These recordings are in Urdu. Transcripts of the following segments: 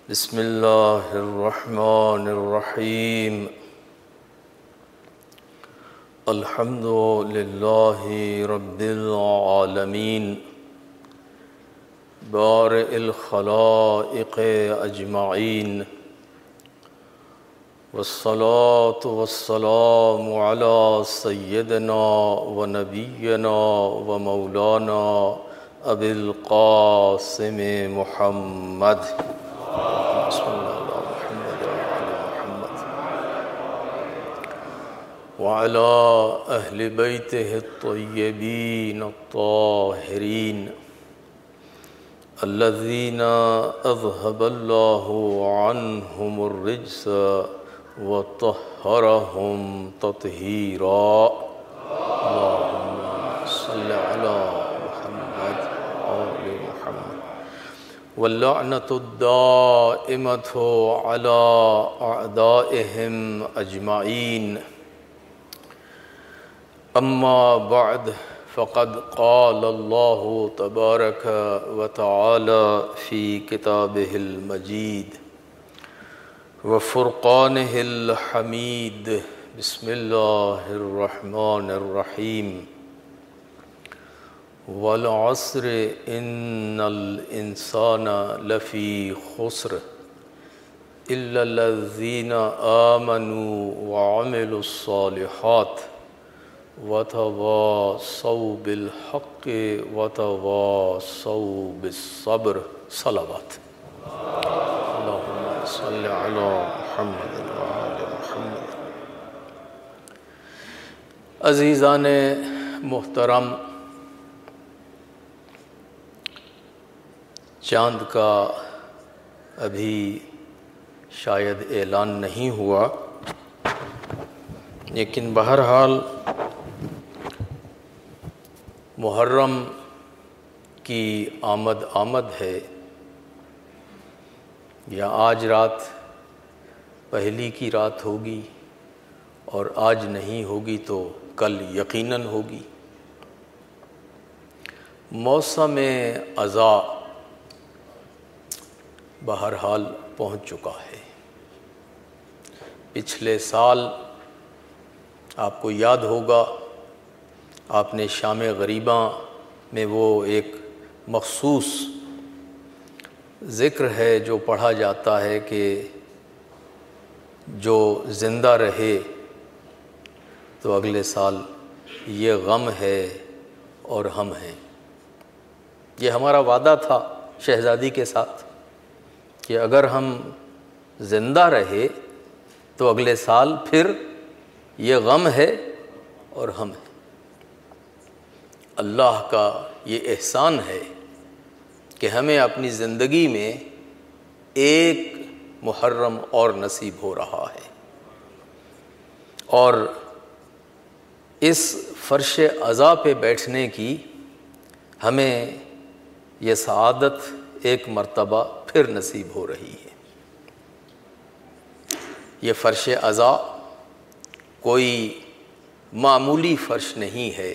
بسم اللہ الرحمن الرحیم الحمد للہ رب العالمین بارئ الخلائق اجمعین والصلاة والسلام علی سیدنا و نبینا و مولانا ابی القاسم محمد صلی اللہ علیہ محمد وعلی اہل بیتہ الطیبین الطاہرین الذین اذہب اللہ عنہم الرجس وطہرہم تطہیرا اللہم صلی علی محمد آل محمد واللعنۃ الدائمۃ علی اعدائہم اجمعین اما بعد فقد قال اللہ تبارک وتعالی فی کتابہ المجید وفرقانہ الحمید بسم اللہ الرحمن الرحیم والعصر ان الانسان لفی خسر الا الذین آمنوا وعملوا الصالحات وتواصوا بالحق وتواصوا بالصبر صلوات اللہم صلی علی محمد وآل محمد۔ عزیزان محترم، چاند کا ابھی شاید اعلان نہیں ہوا، لیکن بہرحال محرم کی آمد ہے، یا آج رات پہلی کی رات ہوگی اور آج نہیں ہوگی تو کل یقیناً ہوگی۔ موسم عزا بہرحال پہنچ چکا ہے۔ پچھلے سال آپ کو یاد ہوگا، آپ نے شام غریباں میں وہ ایک مخصوص ذکر ہے جو پڑھا جاتا ہے کہ جو زندہ رہے تو اگلے سال یہ غم ہے اور ہم ہیں۔ یہ ہمارا وعدہ تھا شہزادی کے ساتھ کہ اگر ہم زندہ رہے تو اگلے سال پھر یہ غم ہے اور ہم ہیں۔ اللہ کا یہ احسان ہے کہ ہمیں اپنی زندگی میں ایک محرم اور نصیب ہو رہا ہے، اور اس فرش عزا پہ بیٹھنے کی ہمیں یہ سعادت ایک مرتبہ پھر نصیب ہو رہی ہے۔ یہ فرش عزا کوئی معمولی فرش نہیں ہے،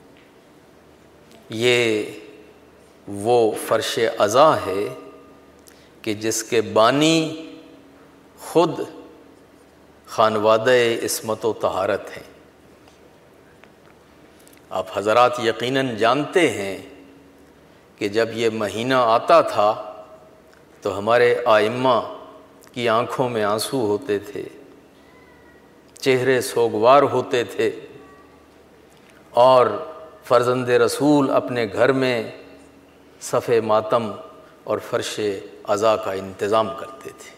یہ وہ فرش عزا ہے کہ جس کے بانی خود خانوادہ عصمت و طہارت ہیں۔ آپ حضرات یقیناً جانتے ہیں کہ جب یہ مہینہ آتا تھا تو ہمارے ائمہ کی آنکھوں میں آنسو ہوتے تھے، چہرے سوگوار ہوتے تھے، اور فرزند رسول اپنے گھر میں صف ماتم اور فرش عزا کا انتظام کرتے تھے۔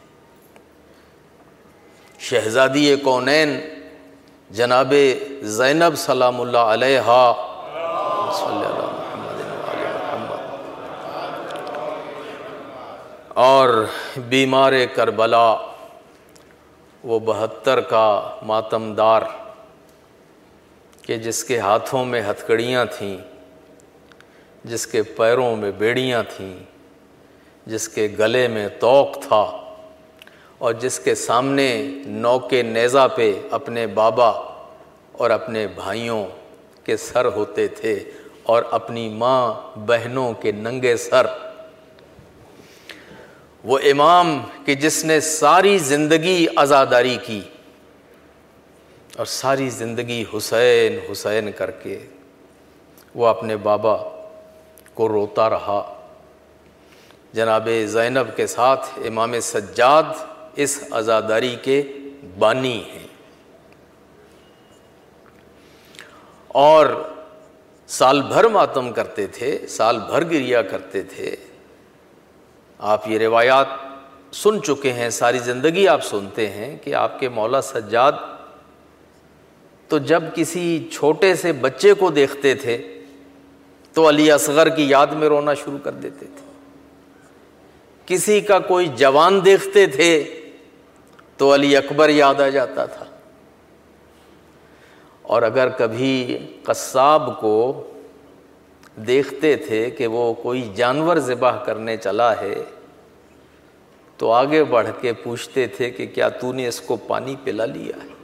شہزادی کونین جناب زینب سلام اللہ علیہا صلی اللہ محمد وآل محمد، اور بیمار کربلا وہ 72 کا ماتم دار کہ جس کے ہاتھوں میں ہتھکڑیاں تھیں، جس کے پیروں میں بیڑیاں تھیں، جس کے گلے میں طوق تھا، اور جس کے سامنے نوک نیزہ پہ اپنے بابا اور اپنے بھائیوں کے سر ہوتے تھے، اور اپنی ماں بہنوں کے ننگے سر، وہ امام کہ جس نے ساری زندگی عزاداری کی اور ساری زندگی حسین حسین کر کے وہ اپنے بابا کو روتا رہا. جناب زینب کے ساتھ امام سجاد اس عزاداری کے بانی ہیں اور سال بھر ماتم کرتے تھے، سال بھر گریا کرتے تھے. آپ یہ روایات سن چکے ہیں، ساری زندگی آپ سنتے ہیں کہ آپ کے مولا سجاد تو جب کسی چھوٹے سے بچے کو دیکھتے تھے تو علی اصغر کی یاد میں رونا شروع کر دیتے تھے. کسی کا کوئی جوان دیکھتے تھے تو علی اکبر یاد آ جاتا تھا. اور اگر کبھی قصاب کو دیکھتے تھے کہ وہ کوئی جانور ذبح کرنے چلا ہے تو آگے بڑھ کے پوچھتے تھے کہ کیا تو نے اس کو پانی پلا لیا ہے؟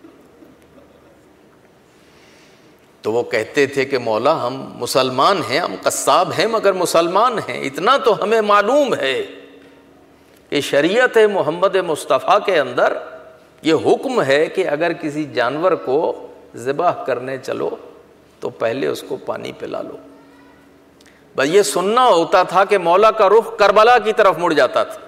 تو وہ کہتے تھے کہ مولا ہم مسلمان ہیں، ہم قصاب ہیں مگر مسلمان ہیں. اتنا تو ہمیں معلوم ہے کہ شریعت محمد مصطفیٰ کے اندر یہ حکم ہے کہ اگر کسی جانور کو ذبح کرنے چلو تو پہلے اس کو پانی پلا لو. بس یہ سننا ہوتا تھا کہ مولا کا رخ کربلا کی طرف مڑ جاتا تھا.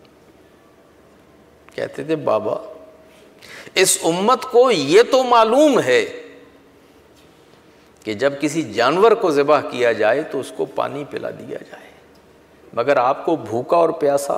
کہتے تھے بابا اس امت کو یہ تو معلوم ہے کہ جب کسی جانور کو ذبح کیا جائے تو اس کو پانی پلا دیا جائے، مگر آپ کو بھوکا اور پیاسا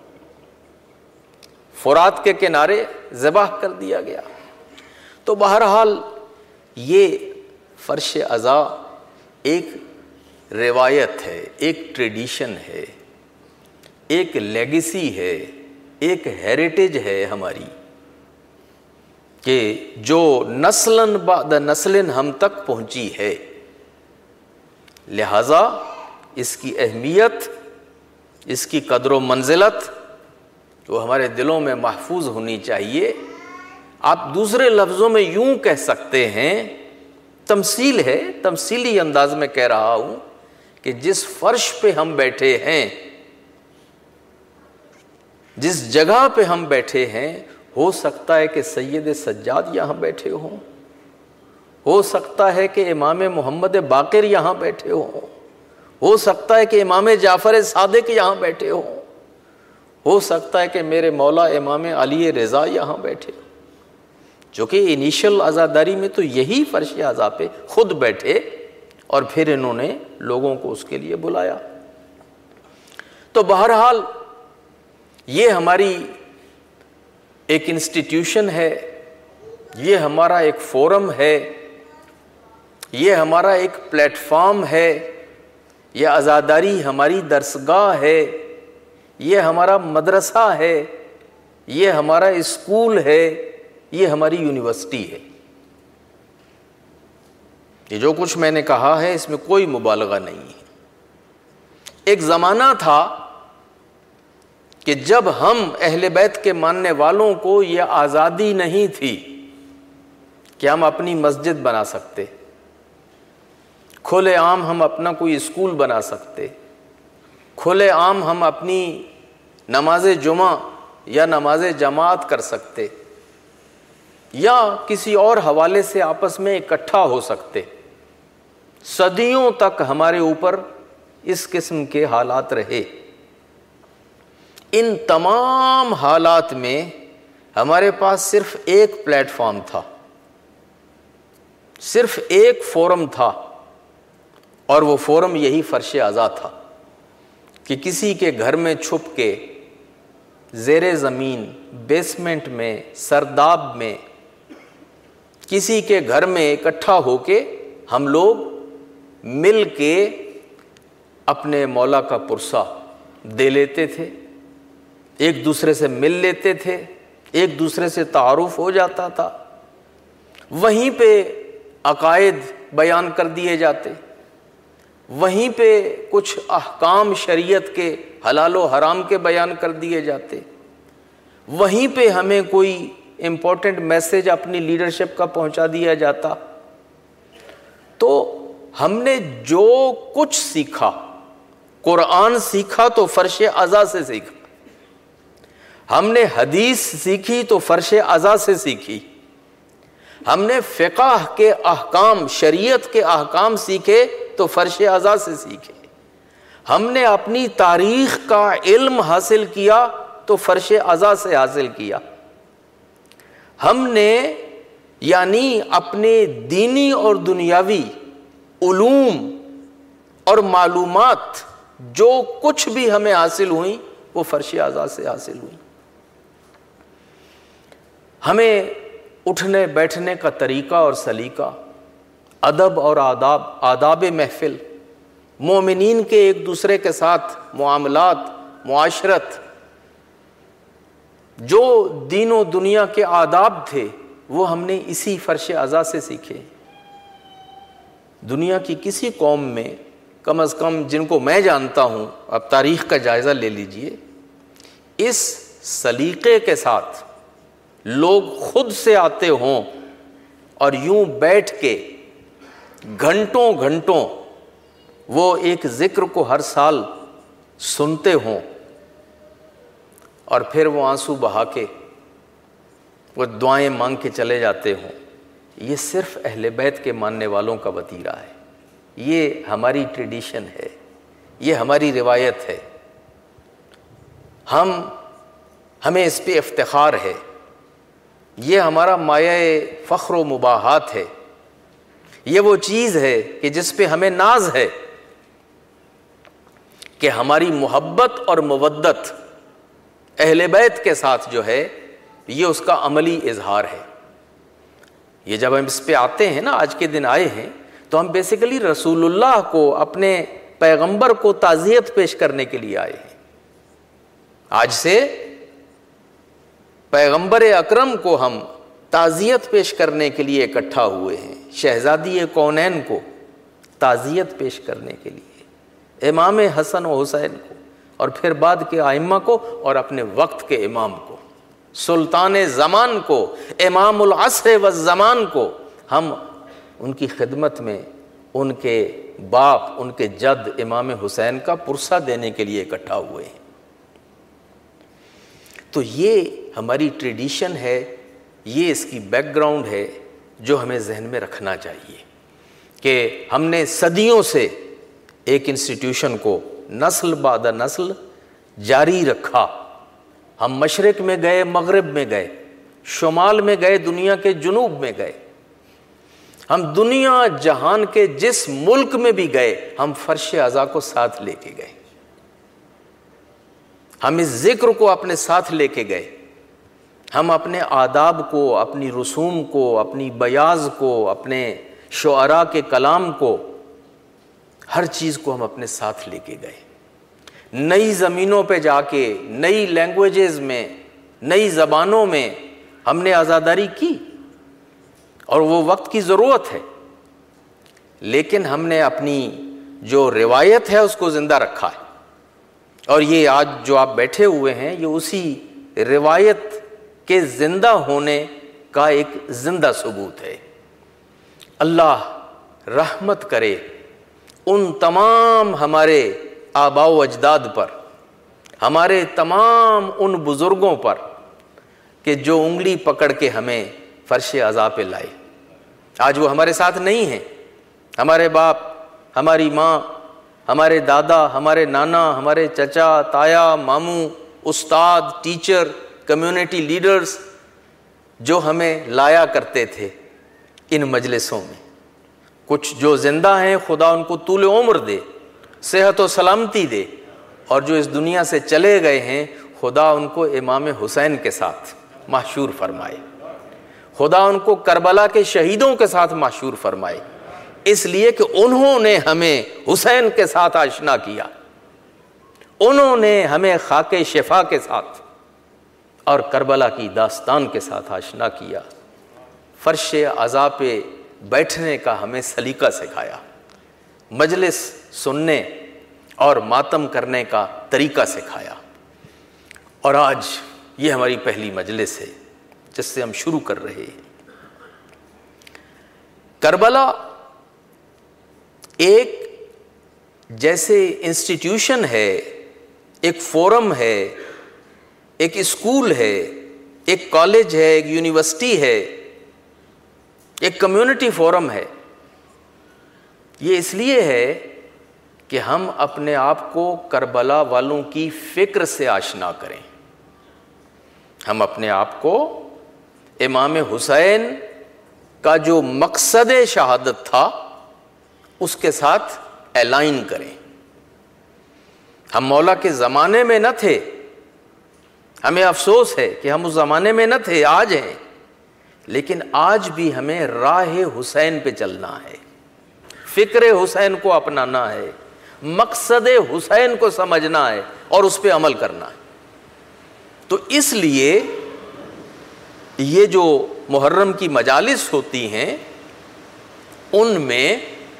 فرات کے کنارے ذبح کر دیا گیا. تو بہرحال یہ فرش عزا ایک روایت ہے، ایک ٹریڈیشن ہے، ایک لیگیسی ہے، ایک ہیریٹیج ہے ہماری کہ جو نسلاً بعد نسلاً ہم تک پہنچی ہے. لہذا اس کی اہمیت، اس کی قدر و منزلت وہ ہمارے دلوں میں محفوظ ہونی چاہیے. آپ دوسرے لفظوں میں یوں کہہ سکتے ہیں، تمثیل ہے، تمثیلی انداز میں کہہ رہا ہوں کہ جس فرش پہ ہم بیٹھے ہیں، جس جگہ پہ ہم بیٹھے ہیں، ہو سکتا ہے کہ سید سجاد یہاں بیٹھے ہوں، ہو سکتا ہے کہ امام محمد باقر یہاں بیٹھے ہوں، ہو سکتا ہے کہ امام جعفر صادق یہاں بیٹھے ہوں، ہو سکتا ہے کہ میرے مولا امام علی رضا یہاں بیٹھے ہوں. جو کہ انیشل عزاداری میں تو یہی فرش عزا پہ خود بیٹھے اور پھر انہوں نے لوگوں کو اس کے لیے بلایا. تو بہرحال یہ ہماری ایک انسٹیٹیوشن ہے، یہ ہمارا ایک فورم ہے، یہ ہمارا ایک پلیٹ فارم ہے، یہ عزاداری ہماری درسگاہ ہے، یہ ہمارا مدرسہ ہے، یہ ہمارا اسکول ہے، یہ ہماری یونیورسٹی ہے. یہ جو کچھ میں نے کہا ہے اس میں کوئی مبالغہ نہیں ہے. ایک زمانہ تھا کہ جب ہم اہل بیت کے ماننے والوں کو یہ آزادی نہیں تھی کہ ہم اپنی مسجد بنا سکتے، کھلے عام ہم اپنا کوئی اسکول بنا سکتے، کھلے عام ہم اپنی نماز جمعہ یا نماز جماعت کر سکتے، یا کسی اور حوالے سے آپس میں اکٹھا ہو سکتے. صدیوں تک ہمارے اوپر اس قسم کے حالات رہے. ان تمام حالات میں ہمارے پاس صرف ایک پلیٹ فارم تھا، صرف ایک فورم تھا، اور وہ فورم یہی فرش عزا تھا کہ کسی کے گھر میں چھپ کے، زیر زمین، بیسمنٹ میں، سرداب میں، کسی کے گھر میں اکٹھا ہو کے ہم لوگ مل کے اپنے مولا کا پرسہ دے لیتے تھے، ایک دوسرے سے مل لیتے تھے، ایک دوسرے سے تعارف ہو جاتا تھا، وہیں پہ عقائد بیان کر دیے جاتے، وہیں پہ کچھ احکام شریعت کے حلال و حرام کے بیان کر دیے جاتے، وہیں پہ ہمیں کوئی امپورٹنٹ میسج اپنی لیڈرشپ کا پہنچا دیا جاتا. تو ہم نے جو کچھ سیکھا، قرآن سیکھا تو فرش عزا سے سیکھا. ہم نے حدیث سیکھی تو فرش عزا سے سیکھی، ہم نے فقہ کے احکام، شریعت کے احکام سیکھے تو فرش عزا سے سیکھے، ہم نے اپنی تاریخ کا علم حاصل کیا تو فرش عزا سے حاصل کیا، ہم نے یعنی اپنے دینی اور دنیاوی علوم اور معلومات جو کچھ بھی ہمیں حاصل ہوئی وہ فرش عزا سے حاصل ہوئی۔ ہمیں اٹھنے بیٹھنے کا طریقہ اور سلیقہ، ادب اور آداب محفل، مومنین کے ایک دوسرے کے ساتھ معاملات، معاشرت، جو دین و دنیا کے آداب تھے وہ ہم نے اسی فرش عزا سے سیکھے۔ دنیا کی کسی قوم میں کم از کم جن کو میں جانتا ہوں، اب تاریخ کا جائزہ لے لیجئے، اس سلیقے کے ساتھ لوگ خود سے آتے ہوں اور یوں بیٹھ کے گھنٹوں گھنٹوں وہ ایک ذکر کو ہر سال سنتے ہوں اور پھر وہ آنسو بہا کے وہ دعائیں مانگ کے چلے جاتے ہوں، یہ صرف اہل بیت کے ماننے والوں کا وتیرہ ہے، یہ ہماری ٹریڈیشن ہے، یہ ہماری روایت ہے، ہمیں اس پہ افتخار ہے، یہ ہمارا مایہ فخر و مباحات ہے، یہ وہ چیز ہے کہ جس پہ ہمیں ناز ہے کہ ہماری محبت اور مودت اہل بیت کے ساتھ جو ہے یہ اس کا عملی اظہار ہے۔ یہ جب ہم اس پہ آتے ہیں نا، آج کے دن آئے ہیں، تو ہم بیسیکلی رسول اللہ کو، اپنے پیغمبر کو تعزیت پیش کرنے کے لیے آئے ہیں۔ آج سے پیغمبر اکرم کو ہم تعزیت پیش کرنے کے لیے اکٹھا ہوئے ہیں، شہزادی کونین کو تعزیت پیش کرنے کے لیے، امام حسن و حسین کو، اور پھر بعد کے ائمہ کو، اور اپنے وقت کے امام کو، سلطان زمان کو، امام العصر والزمان کو، ہم ان کی خدمت میں ان کے باپ، ان کے جد امام حسین کا پرسہ دینے کے لیے اکٹھا ہوئے ہیں۔ تو یہ ہماری ٹریڈیشن ہے، یہ اس کی بیک گراؤنڈ ہے جو ہمیں ذہن میں رکھنا چاہیے کہ ہم نے صدیوں سے ایک انسٹیٹیوشن کو نسل بعد نسل جاری رکھا۔ ہم مشرق میں گئے، مغرب میں گئے، شمال میں گئے، دنیا کے جنوب میں گئے، ہم دنیا جہان کے جس ملک میں بھی گئے ہم فرش عزا کو ساتھ لے کے گئے، ہم اس ذکر کو اپنے ساتھ لے کے گئے، ہم اپنے آداب کو، اپنی رسوم کو، اپنی بیاض کو، اپنے شعراء کے کلام کو، ہر چیز کو ہم اپنے ساتھ لے کے گئے۔ نئی زمینوں پہ جا کے، نئی لینگویجز میں، نئی زبانوں میں ہم نے عزاداری کی، اور وہ وقت کی ضرورت ہے، لیکن ہم نے اپنی جو روایت ہے اس کو زندہ رکھا ہے، اور یہ آج جو آپ بیٹھے ہوئے ہیں یہ اسی روایت کے زندہ ہونے کا ایک زندہ ثبوت ہے۔ اللہ رحمت کرے ان تمام ہمارے آباء و اجداد پر، ہمارے تمام ان بزرگوں پر کہ جو انگلی پکڑ کے ہمیں فرش عزا پہ لائے۔ آج وہ ہمارے ساتھ نہیں ہیں، ہمارے باپ، ہماری ماں، ہمارے دادا، ہمارے نانا، ہمارے چچا، تایا، ماموں، استاد، ٹیچر، کمیونٹی لیڈرز جو ہمیں لایا کرتے تھے ان مجلسوں میں، کچھ جو زندہ ہیں خدا ان کو طول عمر دے، صحت و سلامتی دے، اور جو اس دنیا سے چلے گئے ہیں خدا ان کو امام حسین کے ساتھ محشور فرمائے، خدا ان کو کربلا کے شہیدوں کے ساتھ محشور فرمائے، اس لیے کہ انہوں نے ہمیں حسین کے ساتھ آشنا کیا، انہوں نے ہمیں خاک شفا کے ساتھ اور کربلا کی داستان کے ساتھ آشنا کیا، فرش عزا پہ بیٹھنے کا ہمیں سلیقہ سکھایا، مجلس سننے اور ماتم کرنے کا طریقہ سکھایا، اور آج یہ ہماری پہلی مجلس ہے جس سے ہم شروع کر رہے ہیں۔ کربلا ایک جیسے انسٹیٹیوشن ہے، ایک فورم ہے، ایک اسکول ہے، ایک کالج ہے، ایک یونیورسٹی ہے، ایک کمیونٹی فورم ہے۔ یہ اس لیے ہے کہ ہم اپنے آپ کو کربلا والوں کی فکر سے آشنا کریں، ہم اپنے آپ کو امام حسین کا جو مقصد شہادت تھا اس کے ساتھ الائن کریں۔ ہم مولا کے زمانے میں نہ تھے، ہمیں افسوس ہے کہ ہم اس زمانے میں نہ تھے، آج ہیں، لیکن آج بھی ہمیں راہ حسین پہ چلنا ہے، فکر حسین کو اپنانا ہے، مقصد حسین کو سمجھنا ہے اور اس پہ عمل کرنا ہے۔ تو اس لیے یہ جو محرم کی مجالس ہوتی ہیں ان میں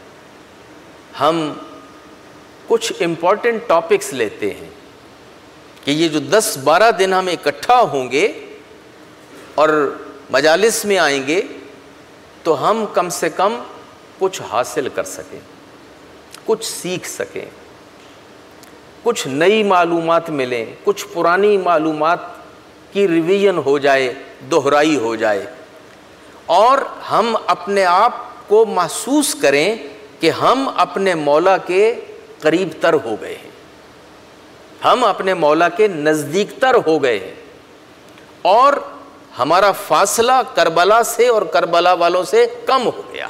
ہم کچھ امپورٹنٹ ٹاپکس لیتے ہیں کہ یہ جو 10-12 دن ہم اکٹھا ہوں گے اور مجالس میں آئیں گے تو ہم کم سے کم کچھ حاصل کر سکیں، کچھ سیکھ سکیں، کچھ نئی معلومات ملیں، کچھ پرانی معلومات کی ریویژن ہو جائے، دہرائی ہو جائے، اور ہم اپنے آپ کو محسوس کریں کہ ہم اپنے مولا کے قریب تر ہو گئے ہیں، ہم اپنے مولا کے نزدیک تر ہو گئے ہیں، اور ہمارا فاصلہ کربلا سے اور کربلا والوں سے کم ہو گیا۔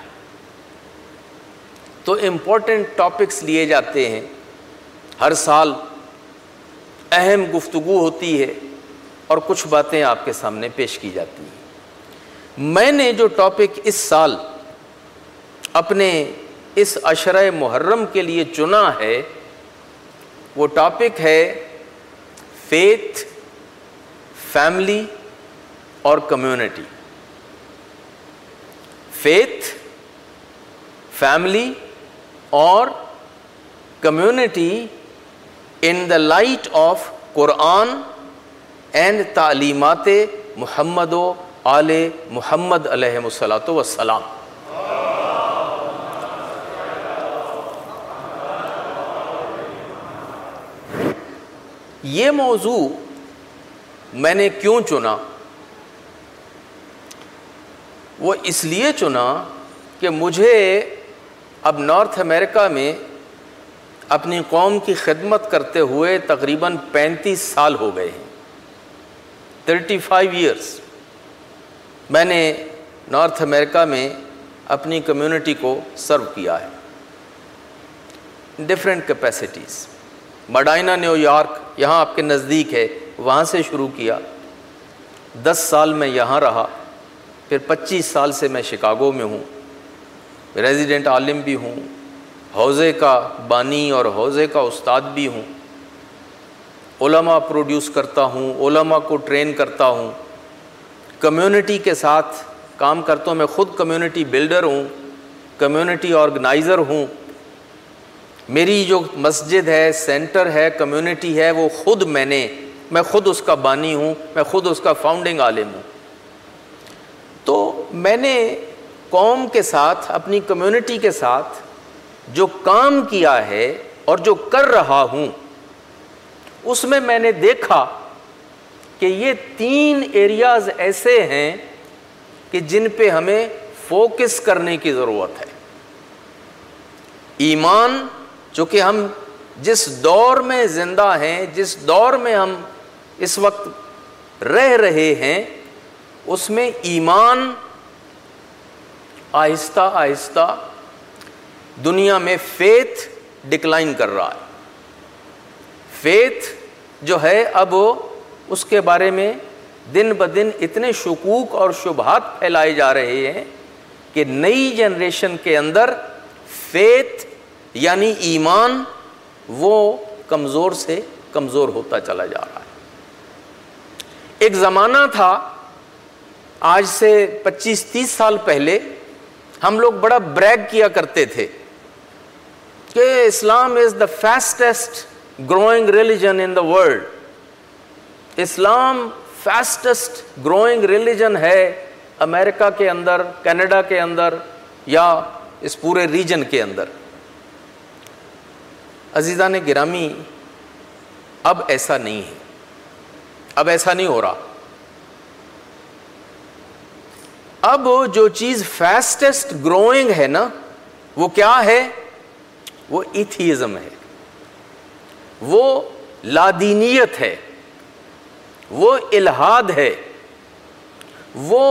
تو امپورٹنٹ ٹاپکس لیے جاتے ہیں، ہر سال اہم گفتگو ہوتی ہے اور کچھ باتیں آپ کے سامنے پیش کی جاتی ہیں۔ میں نے جو ٹاپک اس سال اپنے اس عشرہ محرم کے لیے چنا ہے وہ ٹاپک ہے فیتھ، فیملی اور کمیونٹی۔ فیتھ، فیملی اور community in the light of Quran and تعلیمات محمد و آل محمد علیہ الصلاۃ والسلام۔ یہ موضوع میں نے کیوں چنا؟ وہ اس لیے چنا کہ مجھے اب نارتھ امریکہ میں اپنی قوم کی خدمت کرتے ہوئے تقریباً 35 سال ہو گئے ہیں، 35 ایئرس میں نے نارتھ امریکہ میں اپنی کمیونٹی کو سرو کیا ہے، ڈفرینٹ کیپیسٹیز۔ مڈائنا نیو یارک یہاں آپ کے نزدیک ہے، وہاں سے شروع کیا، 10 سال میں یہاں رہا، پھر 25 سال سے میں شکاگو میں ہوں، ریزیڈنٹ عالم بھی ہوں، حوزے کا بانی اور حوزے کا استاد بھی ہوں، علماء پروڈیوس کرتا ہوں، علماء کو ٹرین کرتا ہوں، کمیونٹی کے ساتھ کام کرتا ہوں، میں خود کمیونٹی بلڈر ہوں، کمیونٹی آرگنائزر ہوں، میری جو مسجد ہے، سینٹر ہے، کمیونٹی ہے، وہ خود میں خود اس کا بانی ہوں، میں خود اس کا فاؤنڈنگ عالم ہوں۔ تو میں نے قوم کے ساتھ، اپنی کمیونٹی کے ساتھ جو کام کیا ہے اور جو کر رہا ہوں، اس میں نے دیکھا کہ یہ 3 ایریاز ایسے ہیں کہ جن پہ ہمیں فوکس کرنے کی ضرورت ہے۔ ایمان، چونکہ ہم جس دور میں زندہ ہیں، جس دور میں ہم اس وقت رہ رہے ہیں، اس میں ایمان آہستہ آہستہ دنیا میں فیتھ ڈکلائن کر رہا ہے۔ فیتھ جو ہے اب اس کے بارے میں دن بدن اتنے شکوک اور شبہات پھیلائے جا رہے ہیں کہ نئی جنریشن کے اندر فیتھ یعنی ایمان وہ کمزور سے کمزور ہوتا چلا جا رہا ہے۔ ایک زمانہ تھا، آج سے 25-30 سال پہلے، ہم لوگ بڑا بریگ کیا کرتے تھے کہ Islam is the fastest growing religion in the world, Islam fastest growing religion ہے امریکہ کے اندر، کینیڈا کے اندر، یا اس پورے ریجن کے اندر۔ عزیزان گرامی، اب ایسا نہیں ہے، اب ایسا نہیں ہو رہا. اب جو چیز فاسٹسٹ گروئنگ ہے نا وہ کیا ہے؟ وہ ایتھیزم ہے، وہ لادینیت ہے، وہ الحاد ہے، وہ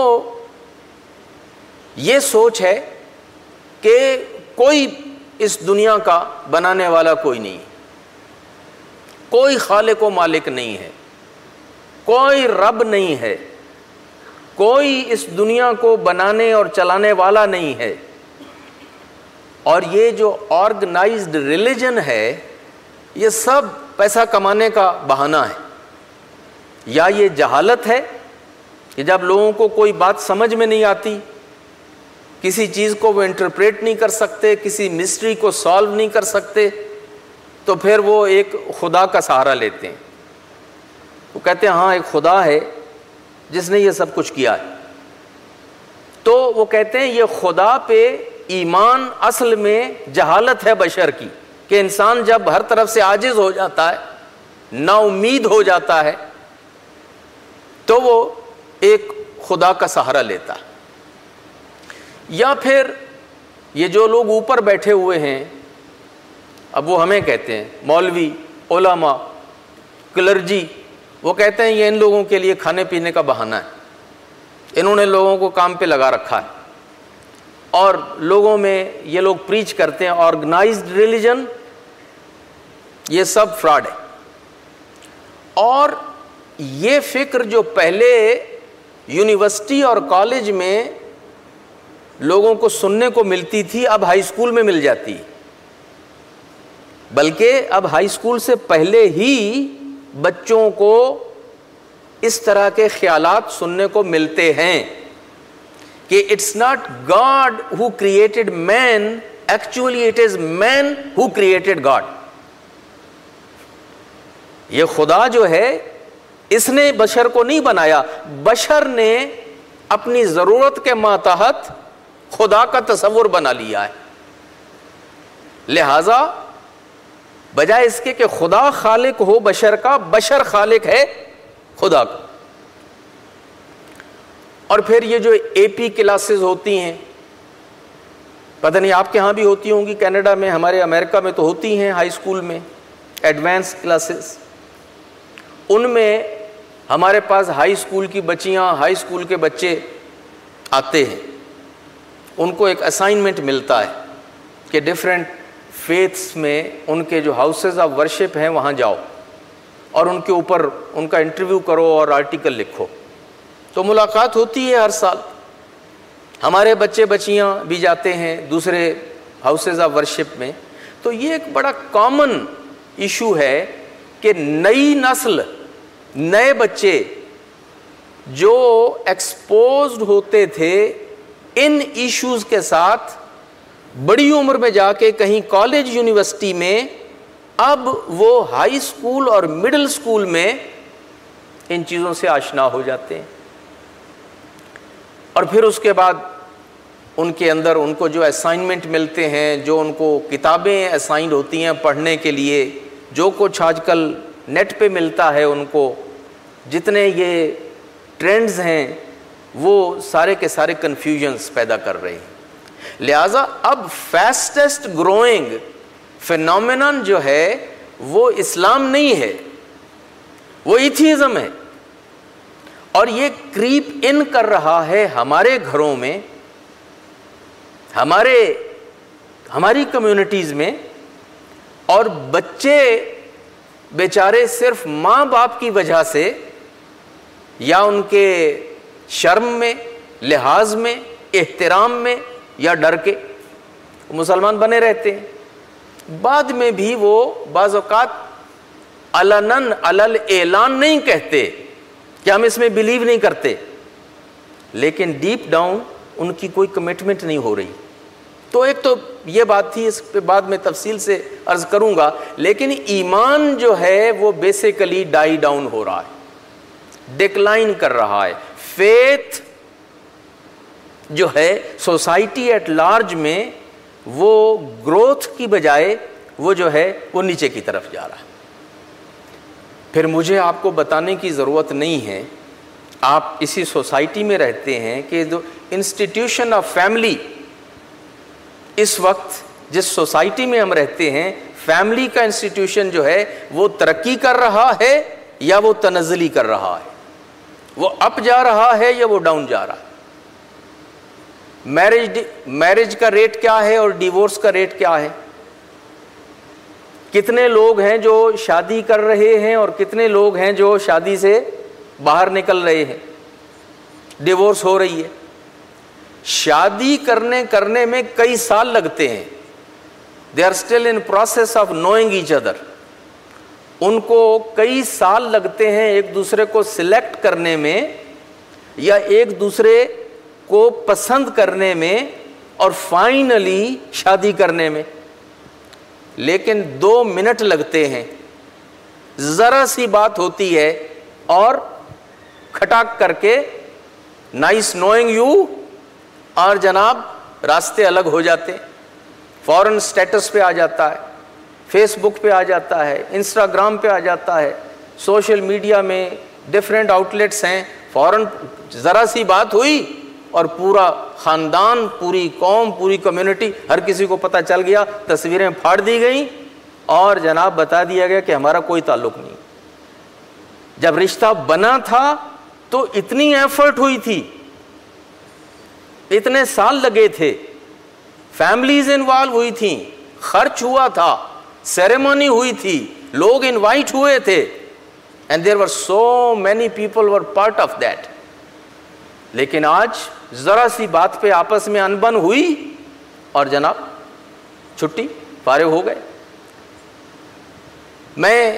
یہ سوچ ہے کہ کوئی اس دنیا کا بنانے والا کوئی نہیں، کوئی خالق و مالک نہیں ہے، کوئی رب نہیں ہے، کوئی اس دنیا کو بنانے اور چلانے والا نہیں ہے. اور یہ جو آرگنائزڈ ریلیجن ہے یہ سب پیسہ کمانے کا بہانہ ہے. یا یہ جہالت ہے کہ جب لوگوں کو کوئی بات سمجھ میں نہیں آتی، کسی چیز کو وہ انٹرپریٹ نہیں کر سکتے، کسی مسٹری کو سالو نہیں کر سکتے، تو پھر وہ ایک خدا کا سہارا لیتے ہیں. وہ کہتے ہیں ہاں ایک خدا ہے جس نے یہ سب کچھ کیا ہے. تو وہ کہتے ہیں یہ خدا پہ ایمان اصل میں جہالت ہے بشر کی، کہ انسان جب ہر طرف سے عاجز ہو جاتا ہے، نا امید ہو جاتا ہے، تو وہ ایک خدا کا سہارا لیتا ہے. یا پھر یہ جو لوگ اوپر بیٹھے ہوئے ہیں، اب وہ ہمیں کہتے ہیں مولوی، علماء، کلرجی، وہ کہتے ہیں یہ ان لوگوں کے لیے کھانے پینے کا بہانہ ہے، انہوں نے لوگوں کو کام پہ لگا رکھا ہے. اور لوگوں میں یہ لوگ پریچ کرتے ہیں آرگنائزڈ ریلیجن، یہ سب فراڈ ہے. اور یہ فکر جو پہلے یونیورسٹی اور کالج میں لوگوں کو سننے کو ملتی تھی اب ہائی اسکول میں مل جاتی، بلکہ اب ہائی اسکول سے پہلے ہی بچوں کو اس طرح کے خیالات سننے کو ملتے ہیں کہ it's not God who created man, actually it is man who created God. یہ خدا جو ہے اس نے بشر کو نہیں بنایا، بشر نے اپنی ضرورت کے ماتحت خدا کا تصور بنا لیا ہے. لہذا بجائے اس کے کہ خدا خالق ہو بشر کا، بشر خالق ہے خدا کا. اور پھر یہ جو اے پی کلاسز ہوتی ہیں، پتہ نہیں آپ کے ہاں بھی ہوتی ہوں گی، کینیڈا میں، ہمارے امریکہ میں تو ہوتی ہیں ہائی اسکول میں ایڈوانس کلاسز. ان میں ہمارے پاس ہائی اسکول کی بچیاں، ہائی اسکول کے بچے آتے ہیں، ان کو ایک اسائنمنٹ ملتا ہے کہ ڈفرینٹ فیتھس میں ان کے جو ہاؤسز آف ورشپ ہیں وہاں جاؤ اور ان کے اوپر ان کا انٹرویو کرو اور آرٹیکل لکھو. تو ملاقات ہوتی ہے ہر سال. ہمارے بچے بچیاں بھی جاتے ہیں دوسرے ہاؤسز آف ورشپ میں. تو یہ ایک بڑا کامن ایشو ہے کہ نئی نسل، نئے بچے جو ایکسپوزڈ ہوتے تھے ان ایشوز کے ساتھ بڑی عمر میں جا کے کہیں کالج یونیورسٹی میں، اب وہ ہائی اسکول اور مڈل اسکول میں ان چیزوں سے آشنا ہو جاتے ہیں. اور پھر اس کے بعد ان کے اندر ان کو جو اسائنمنٹ ملتے ہیں، جو ان کو کتابیں اسائنڈ ہوتی ہیں پڑھنے کے لیے، جو کچھ آج کل نیٹ پہ ملتا ہے، ان کو جتنے یہ ٹرینڈز ہیں وہ سارے کے سارے کنفیوژنس پیدا کر رہے ہیں. لہذا اب فاسٹسٹ گروئنگ فینومینن جو ہے وہ اسلام نہیں ہے، وہ ایتھیزم ہے. اور یہ کریپ ان کر رہا ہے ہمارے گھروں میں، ہماری کمیونٹیز میں. اور بچے بیچارے صرف ماں باپ کی وجہ سے یا ان کے شرم میں، لحاظ میں، احترام میں یا ڈر کے مسلمان بنے رہتے ہیں. بعد میں بھی وہ بعض اوقات علناً علل اعلان نہیں کہتے کہ ہم اس میں بلیو نہیں کرتے، لیکن ڈیپ ڈاؤن ان کی کوئی کمٹمنٹ نہیں ہو رہی. تو ایک تو یہ بات تھی، اس پہ بعد میں تفصیل سے عرض کروں گا. لیکن ایمان جو ہے وہ بیسیکلی ڈائی ڈاؤن ہو رہا ہے، ڈکلائن کر رہا ہے. فیتھ جو ہے سوسائٹی ایٹ لارج میں وہ گروتھ کی بجائے وہ جو ہے وہ نیچے کی طرف جا رہا ہے. پھر مجھے آپ کو بتانے کی ضرورت نہیں ہے، آپ اسی سوسائٹی میں رہتے ہیں کہ جو انسٹیٹیوشن آف فیملی، اس وقت جس سوسائٹی میں ہم رہتے ہیں، فیملی کا انسٹیٹیوشن جو ہے وہ ترقی کر رہا ہے یا وہ تنزلی کر رہا ہے، وہ اپ جا رہا ہے یا وہ ڈاؤن جا رہا ہے؟ میرج کا ریٹ کیا ہے اور ڈیورس کا ریٹ کیا ہے؟ کتنے لوگ ہیں جو شادی کر رہے ہیں اور کتنے لوگ ہیں جو شادی سے باہر نکل رہے ہیں، ڈیورس ہو رہی ہے۔ شادی کرنے میں کئی سال لگتے ہیں، they are still in process of knowing each other، ان کو کئی سال لگتے ہیں ایک دوسرے کو سلیکٹ کرنے میں یا ایک دوسرے کو پسند کرنے میں اور فائنلی شادی کرنے میں، لیکن 2 منٹ لگتے ہیں، ذرا سی بات ہوتی ہے اور کھٹاک کر کے نائس نوئنگ یو، اور جناب راستے الگ ہو جاتے، فوراً سٹیٹس پہ آ جاتا ہے، فیس بک پہ آ جاتا ہے، انسٹاگرام پہ آ جاتا ہے، سوشل میڈیا میں ڈفرینٹ آؤٹ لیٹس ہیں، فوراً ذرا سی بات ہوئی اور پورا خاندان، پوری قوم، پوری کمیونٹی، ہر کسی کو پتہ چل گیا، تصویریں پھاڑ دی گئیں اور جناب بتا دیا گیا کہ ہمارا کوئی تعلق نہیں۔ جب رشتہ بنا تھا تو اتنی ایفرٹ ہوئی تھی، اتنے سال لگے تھے، فیملیز انوالو ہوئی تھیں، خرچ ہوا تھا، سیریمونی ہوئی تھی، لوگ انوائٹ ہوئے تھے، and there were so many people were part of that۔ لیکن آج ذرا سی بات پہ آپس میں انبن ہوئی اور جناب چھٹی، فارغ ہو گئے۔ میں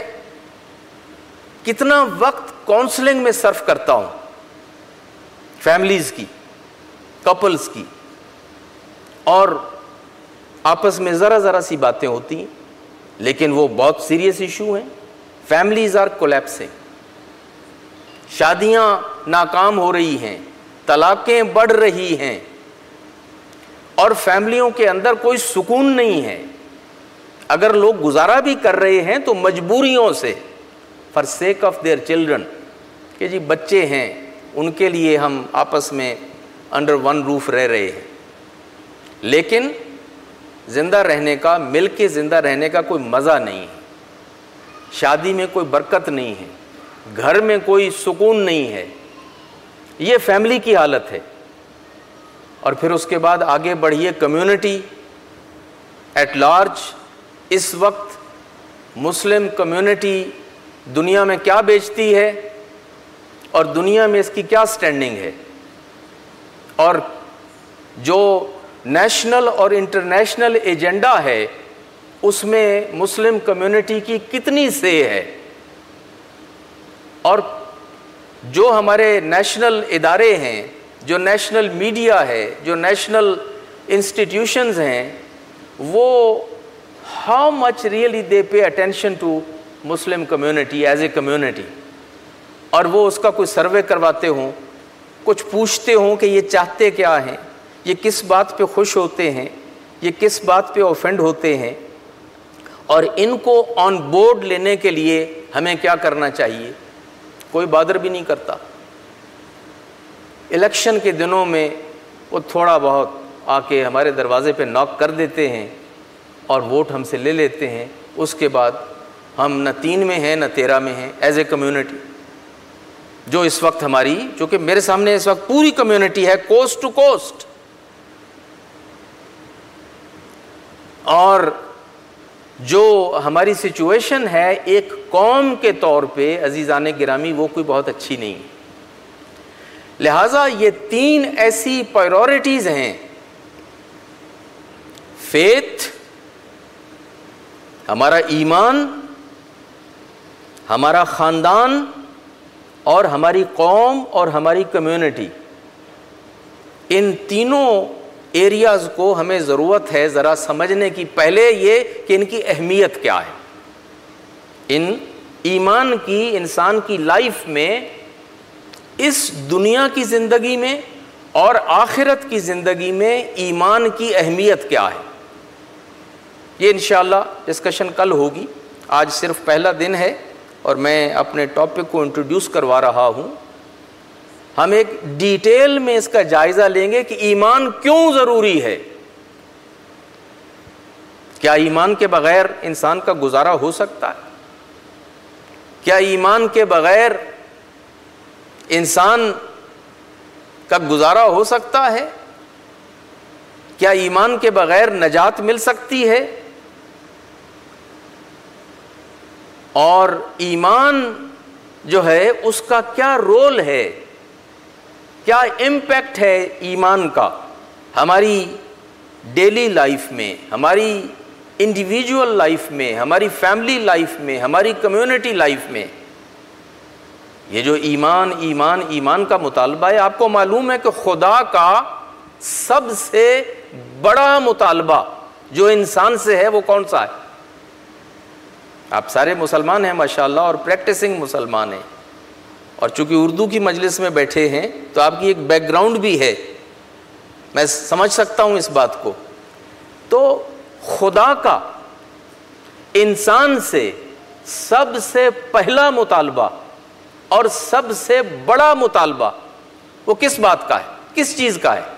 کتنا وقت کاؤنسلنگ میں صرف کرتا ہوں، فیملیز کی، کپلز کی، اور آپس میں ذرا سی باتیں ہوتی ہیں لیکن وہ بہت سیریس ایشو ہیں۔ فیملیز آر کولیپسنگ، شادیاں ناکام ہو رہی ہیں، طلاقیں بڑھ رہی ہیں، اور فیملیوں کے اندر کوئی سکون نہیں ہے۔ اگر لوگ گزارا بھی کر رہے ہیں تو مجبوریوں سے، for sake of their children, کہ جی بچے ہیں ان کے لیے ہم آپس میں انڈر ون روف رہ رہے ہیں، لیکن زندہ رہنے کا، مل کے زندہ رہنے کا کوئی مزہ نہیں ہے، شادی میں کوئی برکت نہیں ہے، گھر میں کوئی سکون نہیں ہے۔ یہ فیملی کی حالت ہے۔ اور پھر اس کے بعد آگے بڑھیے کمیونٹی ایٹ لارج۔ اس وقت مسلم کمیونٹی دنیا میں کیا بیچتی ہے اور دنیا میں اس کی کیا سٹینڈنگ ہے، اور جو نیشنل اور انٹرنیشنل ایجنڈا ہے اس میں مسلم کمیونٹی کی کتنی سے ہے، اور جو ہمارے نیشنل ادارے ہیں، جو نیشنل میڈیا ہے، جو نیشنل انسٹیٹیوشنز ہیں، وہ how much really they pay attention to Muslim community as a community, اور وہ اس کا کوئی سروے کرواتے ہوں، کچھ پوچھتے ہوں کہ یہ چاہتے کیا ہیں، یہ کس بات پہ خوش ہوتے ہیں، یہ کس بات پہ اوفینڈ ہوتے ہیں، اور ان کو آن بورڈ لینے کے لیے ہمیں کیا کرنا چاہیے؟ کوئی بادر بھی نہیں کرتا۔ الیکشن کے دنوں میں وہ تھوڑا بہت آ کے ہمارے دروازے پہ ناک کر دیتے ہیں اور ووٹ ہم سے لے لیتے ہیں، اس کے بعد ہم نہ 3 میں ہیں نہ 13 میں ہیں ایز اے کمیونٹی۔ جو اس وقت ہماری، جو کہ میرے سامنے اس وقت پوری کمیونٹی ہے، کوسٹ ٹو کوسٹ، اور جو ہماری سچویشن ہے ایک قوم کے طور پہ عزیزان گرامی، وہ کوئی بہت اچھی نہیں ہے۔ لہٰذا یہ 3 ایسی پرائیورٹیز ہیں، فیتھ، ہمارا ایمان، ہمارا خاندان، اور ہماری قوم اور ہماری کمیونٹی۔ ان تینوں ایریاز کو ہمیں ضرورت ہے ذرا سمجھنے کی، پہلے یہ کہ ان کی اہمیت کیا ہے۔ ان ایمان کی، انسان کی لائف میں، اس دنیا کی زندگی میں اور آخرت کی زندگی میں ایمان کی اہمیت کیا ہے، یہ انشاءاللہ ڈسکشن کل ہوگی۔ آج صرف پہلا دن ہے، اور میں اپنے ٹاپک کو انٹروڈیوس کروا رہا ہوں، ہم ایک ڈیٹیل میں اس کا جائزہ لیں گے کہ ایمان کیوں ضروری ہے۔ کیا ایمان کے بغیر انسان کا گزارا ہو سکتا ہے؟ کیا ایمان کے بغیر انسان کا گزارا ہو سکتا ہے؟ کیا ایمان کے بغیر نجات مل سکتی ہے؟ اور ایمان جو ہے اس کا کیا رول ہے، کیا امپیکٹ ہے ایمان کا ہماری ڈیلی لائف میں، ہماری انڈیویجول لائف میں، ہماری فیملی لائف میں، ہماری کمیونٹی لائف میں؟ یہ جو ایمان کا مطالبہ ہے، آپ کو معلوم ہے کہ خدا کا سب سے بڑا مطالبہ جو انسان سے ہے وہ کون سا ہے؟ آپ سارے مسلمان ہیں ماشاءاللہ اور پریکٹسنگ مسلمان ہیں، اور چونکہ اردو کی مجلس میں بیٹھے ہیں تو آپ کی ایک بیک گراؤنڈ بھی ہے، میں سمجھ سکتا ہوں اس بات کو۔ تو خدا کا انسان سے سب سے پہلا مطالبہ اور سب سے بڑا مطالبہ وہ کس بات کا ہے، کس چیز کا ہے؟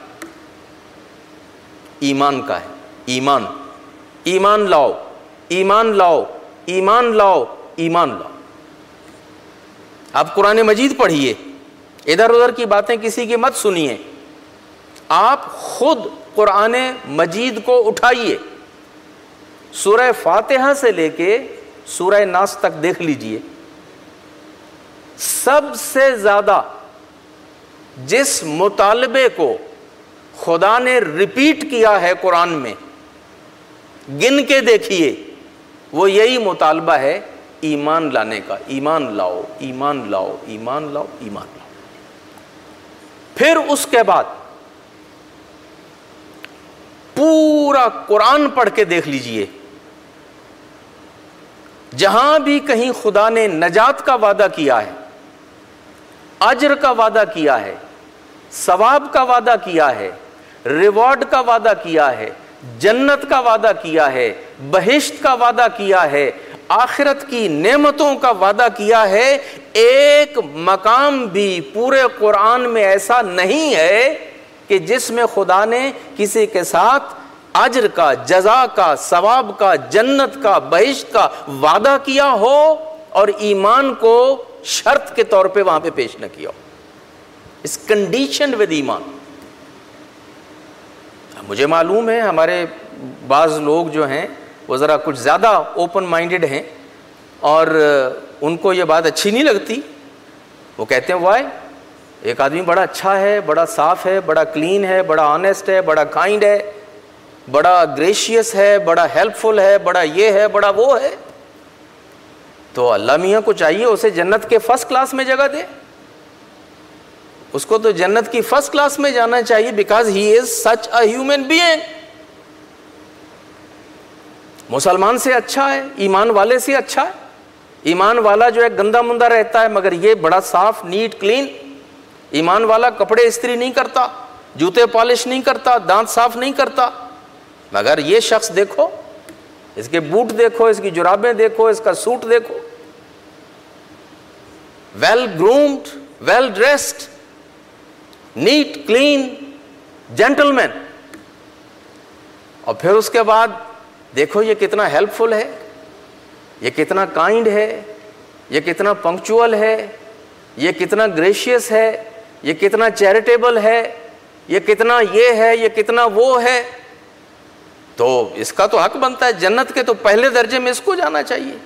ایمان کا ہے۔ ایمان لاؤ، ایمان لاؤ، ایمان لاؤ، ایمان لاؤ۔ آپ قرآن مجید پڑھیے، ادھر ادھر کی باتیں کسی کی مت سنیے، آپ خود قرآن مجید کو اٹھائیے، سورہ فاتحہ سے لے کے سورہ ناس تک دیکھ لیجئے۔ سب سے زیادہ جس مطالبے کو خدا نے ریپیٹ کیا ہے قرآن میں، گن کے دیکھیے، وہ یہی مطالبہ ہے ایمان لانے کا۔ ایمان لاؤ، ایمان لاؤ، ایمان لاؤ، ایمان لاؤ۔ پھر اس کے بعد پورا قرآن پڑھ کے دیکھ لیجئے، جہاں بھی کہیں خدا نے نجات کا وعدہ کیا ہے، اجر کا وعدہ کیا ہے، ثواب کا وعدہ کیا ہے، ریوارڈ کا وعدہ کیا ہے، جنت کا وعدہ کیا ہے، بہشت کا وعدہ کیا ہے، آخرت کی نعمتوں کا وعدہ کیا ہے، ایک مقام بھی پورے قرآن میں ایسا نہیں ہے کہ جس میں خدا نے کسی کے ساتھ اجر کا، جزا کا، ثواب کا، جنت کا، بہشت کا وعدہ کیا ہو اور ایمان کو شرط کے طور پہ وہاں پہ پیش نہ کیا ہو۔ اس کنڈیشن ود ایمان۔ مجھے معلوم ہے ہمارے بعض لوگ جو ہیں وہ ذرا کچھ زیادہ اوپن مائنڈڈ ہیں اور ان کو یہ بات اچھی نہیں لگتی، وہ کہتے ہیں وائی، ایک آدمی بڑا اچھا ہے، بڑا صاف ہے، بڑا کلین ہے، بڑا آنیسٹ ہے، بڑا کائنڈ ہے، بڑا گریشیس ہے، بڑا ہیلپ فل ہے، بڑا یہ ہے، بڑا وہ ہے، تو اللہ میاں کو چاہیے اسے جنت کے فرسٹ کلاس میں جگہ دے، اس کو تو جنت کی فرسٹ کلاس میں جانا چاہیے، because he is such a human being. مسلمان سے اچھا ہے، ایمان والے سے اچھا ہے۔ ایمان والا جو ہے گندا مندا رہتا ہے، مگر یہ بڑا صاف، نیٹ، کلین۔ ایمان والا کپڑے استری نہیں کرتا، جوتے پالش نہیں کرتا، دانت صاف نہیں کرتا، مگر یہ شخص دیکھو، اس کے بوٹ دیکھو، اس کی جرابیں دیکھو، اس کا سوٹ دیکھو، well groomed, well dressed, neat, clean, gentleman. اور پھر اس کے بعد دیکھو یہ کتنا ہیلپ فل ہے، یہ کتنا کائنڈ ہے، یہ کتنا پنکچوئل ہے، یہ کتنا گریشیس ہے، یہ کتنا چیریٹیبل ہے، یہ کتنا یہ ہے، یہ کتنا وہ ہے، تو اس کا تو حق بنتا ہے جنت کے تو پہلے درجے میں اس کو جانا چاہیے۔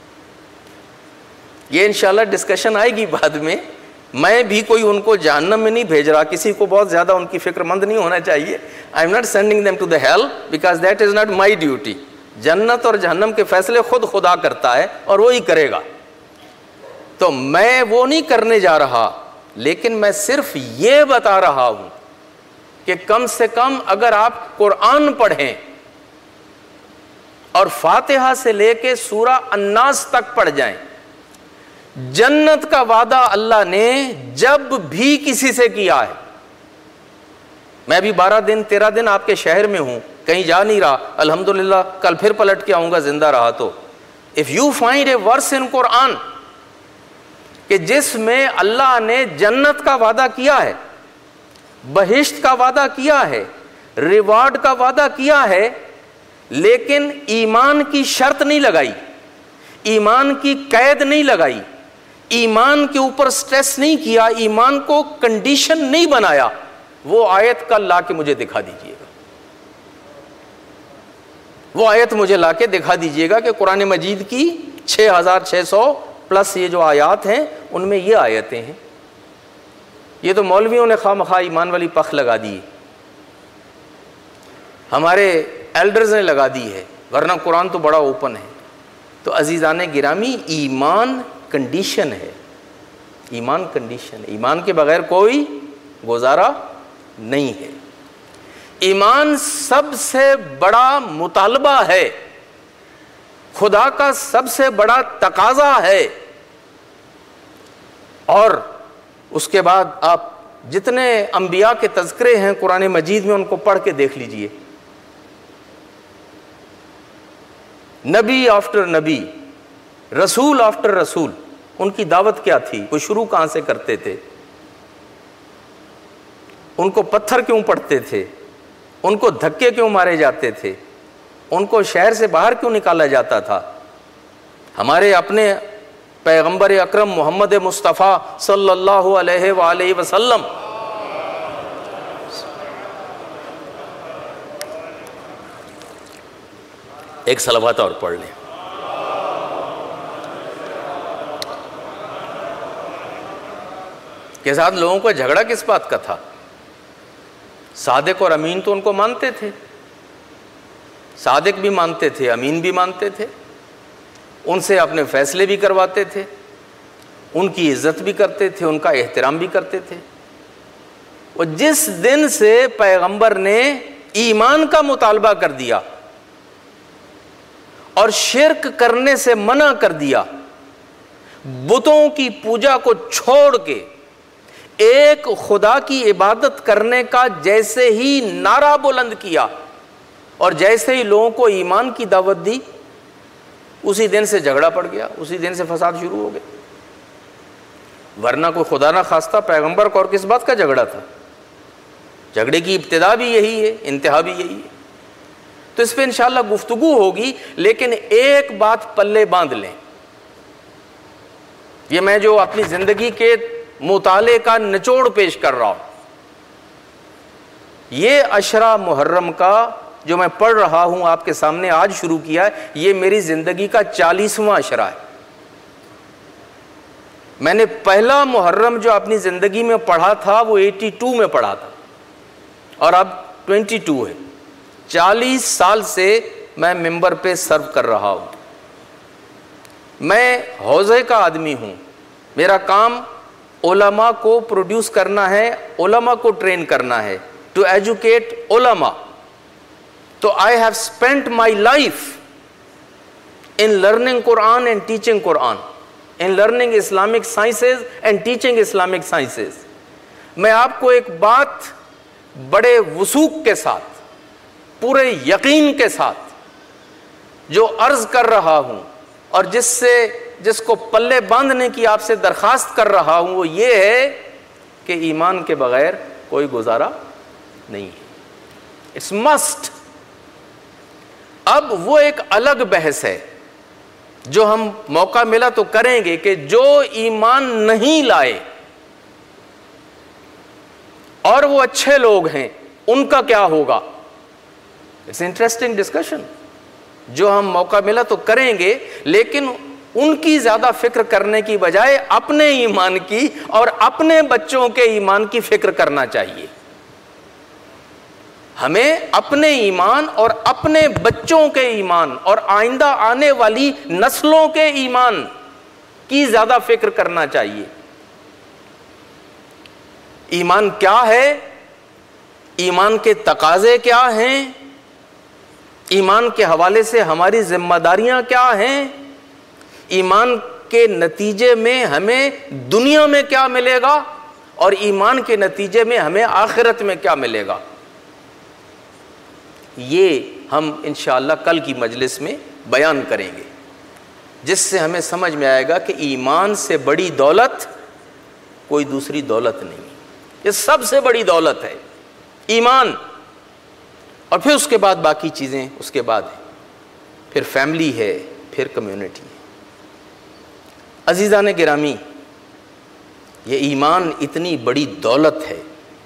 یہ انشاءاللہ ڈسکشن آئے گی بعد میں۔ میں بھی کوئی ان کو جہنم میں نہیں بھیج رہا، کسی کو بہت زیادہ ان کی فکر مند نہیں ہونا چاہیے۔ I am not sending them to the hell because that is not my duty. جنت اور جہنم کے فیصلے خود خدا کرتا ہے اور وہی کرے گا، تو میں وہ نہیں کرنے جا رہا، لیکن میں صرف یہ بتا رہا ہوں کہ کم سے کم اگر آپ قرآن پڑھیں اور فاتحہ سے لے کے سورہ الناس تک پڑھ جائیں، جنت کا وعدہ اللہ نے جب بھی کسی سے کیا ہے۔ میں بھی 12 دن 13 دن آپ کے شہر میں ہوں، کہیں جا نہیں رہا، الحمدللہ کل پھر پلٹ کے آؤں گا زندہ رہا تو۔ If you find a verse in Quran کہ جس میں اللہ نے جنت کا وعدہ کیا ہے، بہشت کا وعدہ کیا ہے، ریوارڈ کا وعدہ کیا ہے، لیکن ایمان کی شرط نہیں لگائی، ایمان کی قید نہیں لگائی، ایمان کے اوپر سٹریس نہیں کیا، ایمان کو کنڈیشن نہیں بنایا، وہ آیت کل لا کے مجھے دکھا دیجئے گا، وہ آیت مجھے لا کے دکھا دیجئے گا کہ قرآن مجید کی 6600 پلس یہ جو آیات ہیں ان میں یہ آیتیں ہیں۔ یہ تو مولویوں نے خواہ مخواہ ایمان والی پخ لگا دی، ہمارے ایلڈرز نے لگا دی ہے، ورنہ قرآن تو بڑا اوپن ہے۔ تو عزیزان گرامی، ایمان کنڈیشن ہے، ایمان کنڈیشن ہے، ایمان کے بغیر کوئی گزارا نہیں ہے۔ ایمان سب سے بڑا مطالبہ ہے، خدا کا سب سے بڑا تقاضا ہے، اور اس کے بعد آپ جتنے انبیاء کے تذکرے ہیں قرآن مجید میں ان کو پڑھ کے دیکھ لیجئے، نبی آفٹر نبی، رسول آفٹر رسول، ان کی دعوت کیا تھی، وہ شروع کہاں سے کرتے تھے، ان کو پتھر کیوں پڑتے تھے، ان کو دھکے کیوں مارے جاتے تھے، ان کو شہر سے باہر کیوں نکالا جاتا تھا۔ ہمارے اپنے پیغمبر اکرم محمد مصطفیٰ صلی اللہ علیہ وآلہ وسلم ایک صلوات اور پڑھ لیں۔ کے ساتھ لوگوں کو جھگڑا کس بات کا تھا؟ صادق اور امین تو ان کو مانتے تھے، صادق بھی مانتے تھے، امین بھی مانتے تھے، ان سے اپنے فیصلے بھی کرواتے تھے، ان کی عزت بھی کرتے تھے، ان کا احترام بھی کرتے تھے۔ اور جس دن سے پیغمبر نے ایمان کا مطالبہ کر دیا اور شرک کرنے سے منع کر دیا، بتوں کی پوجا کو چھوڑ کے ایک خدا کی عبادت کرنے کا جیسے ہی نعرہ بلند کیا اور جیسے ہی لوگوں کو ایمان کی دعوت دی، اسی دن سے جھگڑا پڑ گیا، اسی دن سے فساد شروع ہو گیا۔ ورنہ کوئی خدا نہ خواستہ پیغمبر کو اور کس بات کا جھگڑا تھا؟ جھگڑے کی ابتدا بھی یہی ہے، انتہا بھی یہی ہے۔ تو اس پہ انشاءاللہ گفتگو ہوگی، لیکن ایک بات پلے باندھ لیں، یہ میں جو اپنی زندگی کے مطالعے کا نچوڑ پیش کر رہا ہوں، یہ عشرہ محرم کا جو میں پڑھ رہا ہوں آپ کے سامنے آج شروع کیا ہے، یہ میری زندگی کا 40واں عشرہ ہے۔ میں نے پہلا محرم جو اپنی زندگی میں پڑھا تھا وہ 82 میں پڑھا تھا، اور اب 22 ہے۔ 40 سال سے میں ممبر پہ سرو کر رہا ہوں۔ میں حوزے کا آدمی ہوں، میرا کام علماء کو پروڈیوس کرنا ہے، علماء کو ٹرین کرنا ہے، ٹو ایجوکیٹ علماء۔ تو I have spent my life in learning Quran and teaching Quran, in learning Islamic sciences and teaching Islamic sciences۔ میں آپ کو ایک بات بڑے وثوق کے ساتھ، پورے یقین کے ساتھ جو عرض کر رہا ہوں اور جس کو پلے باندھنے کی آپ سے درخواست کر رہا ہوں، وہ یہ ہے کہ ایمان کے بغیر کوئی گزارا نہیں ہے، اٹس مسٹ۔ اب وہ ایک الگ بحث ہے جو ہم موقع ملا تو کریں گے کہ جو ایمان نہیں لائے اور وہ اچھے لوگ ہیں، ان کا کیا ہوگا؟ اٹس انٹرسٹنگ ڈسکشن جو ہم موقع ملا تو کریں گے، لیکن ان کی زیادہ فکر کرنے کی بجائے اپنے ایمان کی اور اپنے بچوں کے ایمان کی فکر کرنا چاہیے۔ ہمیں اپنے ایمان اور اپنے بچوں کے ایمان اور آئندہ آنے والی نسلوں کے ایمان کی زیادہ فکر کرنا چاہیے۔ ایمان کیا ہے؟ ایمان کے تقاضے کیا ہیں؟ ایمان کے حوالے سے ہماری ذمہ داریاں کیا ہیں؟ ایمان کے نتیجے میں ہمیں دنیا میں کیا ملے گا اور ایمان کے نتیجے میں ہمیں آخرت میں کیا ملے گا؟ یہ ہم انشاءاللہ کل کی مجلس میں بیان کریں گے۔ جس سے ہمیں سمجھ میں آئے گا کہ ایمان سے بڑی دولت کوئی دوسری دولت نہیں. یہ سب سے بڑی دولت ہے ایمان. اور پھر اس کے بعد باقی چیزیں اس کے بعد ہیں. پھر فیملی ہے, پھر کمیونٹی ہے. عزیزان گرامی, یہ ایمان اتنی بڑی دولت ہے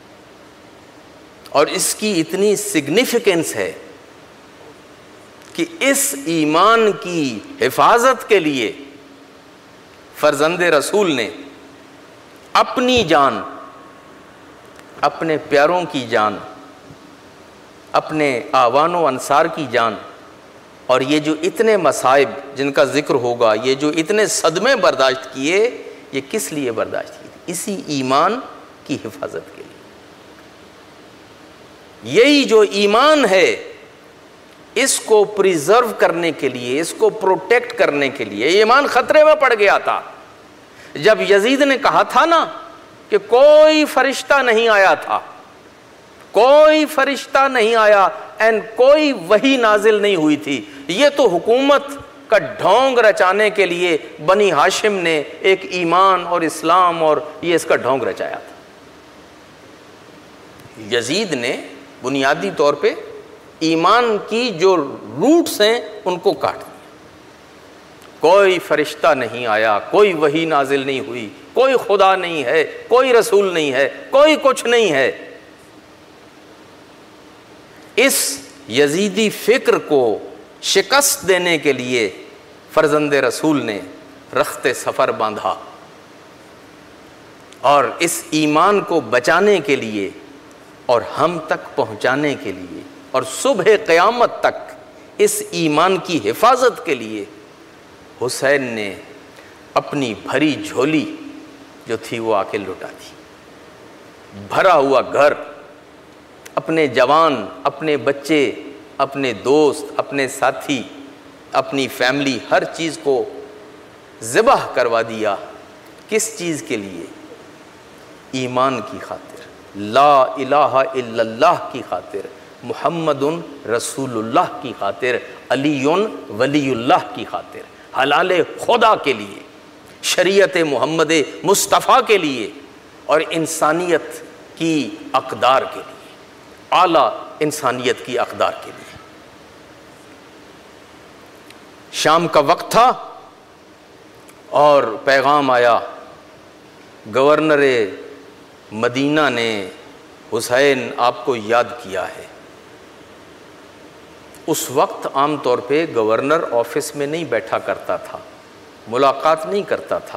اور اس کی اتنی سگنیفیکنس ہے کہ اس ایمان کی حفاظت کے لیے فرزند رسول نے اپنی جان, اپنے پیاروں کی جان, اپنے آوان و انصار کی جان, اور یہ جو اتنے مصائب جن کا ذکر ہوگا, یہ جو اتنے صدمے برداشت کیے, یہ کس لیے برداشت کیے؟ اسی ایمان کی حفاظت کے لیے. یہی جو ایمان ہے اس کو پریزرو کرنے کے لیے, اس کو پروٹیکٹ کرنے کے لیے. ایمان خطرے میں پڑ گیا تھا جب یزید نے کہا تھا نا کہ کوئی فرشتہ نہیں آیا تھا, کوئی فرشتہ نہیں آیا اینڈ کوئی وحی نازل نہیں ہوئی تھی. یہ تو حکومت کا ڈھونگ رچانے کے لیے بنی ہاشم نے ایک ایمان اور اسلام اور یہ اس کا ڈھونگ رچایا تھا. یزید نے بنیادی طور پہ ایمان کی جو روٹس ہیں ان کو کاٹ دیا. کوئی فرشتہ نہیں آیا, کوئی وحی نازل نہیں ہوئی, کوئی خدا نہیں ہے, کوئی رسول نہیں ہے, کوئی کچھ نہیں ہے. اس یزیدی فکر کو شکست دینے کے لیے فرزند رسول نے رخت سفر باندھا اور اس ایمان کو بچانے کے لیے اور ہم تک پہنچانے کے لیے اور صبح قیامت تک اس ایمان کی حفاظت کے لیے حسین نے اپنی بھری جھولی جو تھی وہ آ کے لٹا دی. بھرا ہوا گھر, اپنے جوان, اپنے بچے, اپنے دوست, اپنے ساتھی, اپنی فیملی, ہر چیز کو ذبح کروا دیا. کس چیز کے لیے؟ ایمان کی خاطر, لا الہ الا اللہ کی خاطر, محمد رسول اللہ کی خاطر, علی ولی اللہ کی خاطر, حلال خدا کے لیے, شریعت محمد مصطفیٰ کے لیے اور انسانیت کی اقدار کے لیے, اعلیٰ انسانیت کی اقدار کے لیے. شام کا وقت تھا اور پیغام آیا, گورنر مدینہ نے حسین آپ کو یاد کیا ہے. اس وقت عام طور پہ گورنر آفس میں نہیں بیٹھا کرتا تھا, ملاقات نہیں کرتا تھا.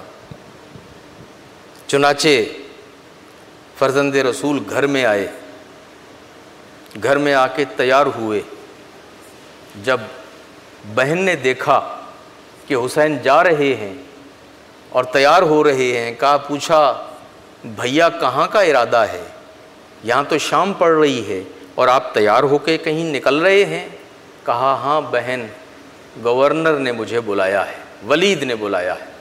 چنانچہ فرزند رسول گھر میں آئے, گھر میں آ کے تیار ہوئے. جب بہن نے دیکھا کہ حسین جا رہے ہیں اور تیار ہو رہے ہیں, پوچھا بھیا کہاں کا ارادہ ہے؟ یہاں تو شام پڑ رہی ہے اور آپ تیار ہو کے کہیں نکل رہے ہیں. کہا ہاں بہن, گورنر نے مجھے بلایا ہے, ولید نے بلایا ہے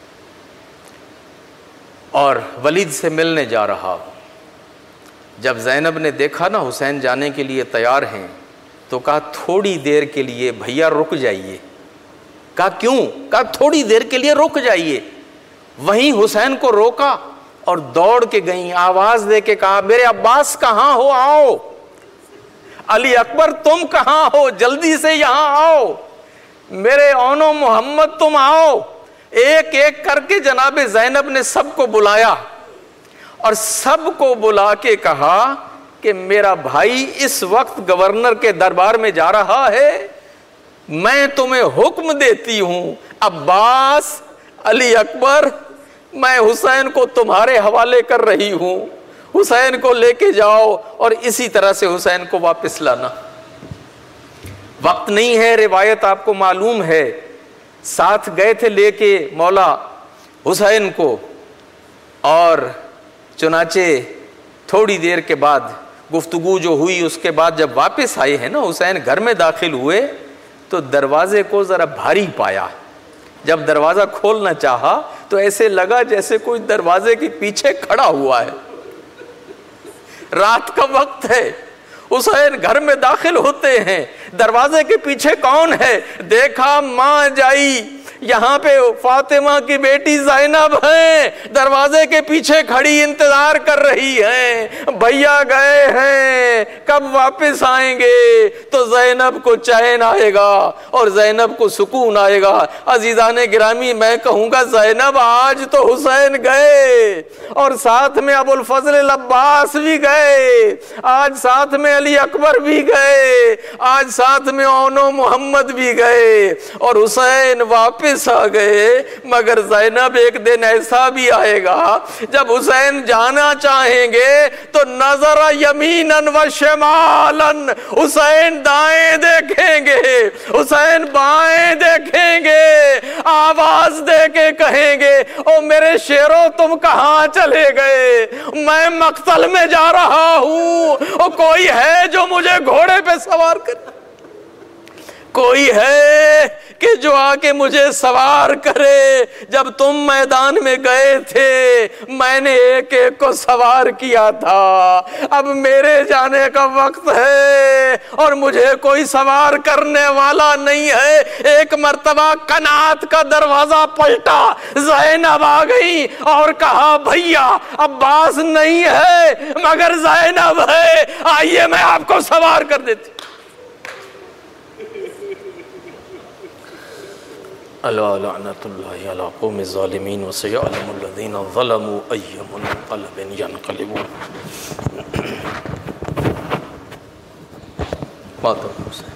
اور ولید سے ملنے جا رہا ہوں. جب زینب نے دیکھا نا حسین جانے کے لیے تیار ہیں تو کہا تھوڑی دیر کے لیے بھیا رک جائیے. کہا کیوں؟ کہا تھوڑی دیر کے لیے رک جائیے. وہیں حسین کو روکا اور دوڑ کے گئیں, آواز دے کے کہا میرے عباس کہاں ہو, آؤ. علی اکبر تم کہاں ہو, جلدی سے یہاں آؤ. میرے اونو محمد تم آؤ. ایک ایک کر کے جناب زینب نے سب کو بلایا اور سب کو بلا کے کہا کہ میرا بھائی اس وقت گورنر کے دربار میں جا رہا ہے, میں تمہیں حکم دیتی ہوں عباس, علی اکبر, میں حسین کو تمہارے حوالے کر رہی ہوں, حسین کو لے کے جاؤ اور اسی طرح سے حسین کو واپس لانا. وقت نہیں ہے, روایت آپ کو معلوم ہے, ساتھ گئے تھے لے کے مولا حسین کو. اور چنانچہ تھوڑی دیر کے بعد گفتگو جو ہوئی اس کے بعد جب واپس آئے ہیں نا حسین, گھر میں داخل ہوئے تو دروازے کو ذرا بھاری پایا. جب دروازہ کھولنا چاہا تو ایسے لگا جیسے کوئی دروازے کے پیچھے کھڑا ہوا ہے. رات کا وقت ہے, حسین گھر میں داخل ہوتے ہیں, دروازے کے پیچھے کون ہے؟ دیکھا ماں جائی, یہاں پہ فاطمہ کی بیٹی زینب ہیں، دروازے کے پیچھے کھڑی انتظار کر رہی ہیں، بھیا گئے ہیں کب واپس آئیں گے؟ تو زینب کو چین آئے گا اور زینب کو سکون آئے گا۔ عزیزان گرامی، میں کہوں گا زینب آج تو حسین گئے اور ساتھ میں ابو الفضل العباس بھی گئے، آج ساتھ میں علی اکبر بھی گئے، آج ساتھ میں اونو محمد بھی گئے اور حسین واپس آ گئے۔ مگر زینب ایک دن ایسا بھی آئے گا جب حسین جانا چاہیں گے تو نظر یمیناً و شمالاً، حسین دائیں دیکھیں گے، حسین بائیں دیکھیں گے، آواز دے کے کہیں گے او میرے شیرو تم کہاں چلے گئے؟ میں مقتل میں جا رہا ہوں، او کوئی ہے جو مجھے گھوڑے پہ سوار کرے؟ کوئی ہے کہ جو آ کے مجھے سوار کرے؟ جب تم میدان میں گئے تھے میں نے ایک ایک کو سوار کیا تھا، اب میرے جانے کا وقت ہے اور مجھے کوئی سوار کرنے والا نہیں ہے۔ ایک مرتبہ قناعت کا دروازہ پلٹا، زینب آ گئی اور کہا بھیا عباس نہیں ہے مگر زینب ہے، آئیے میں آپ کو سوار کر دیتی۔ الا لعنت اللہ علی قوم الظالمین وسیعلم الذین ظلموا ای منقلب ینقلبون۔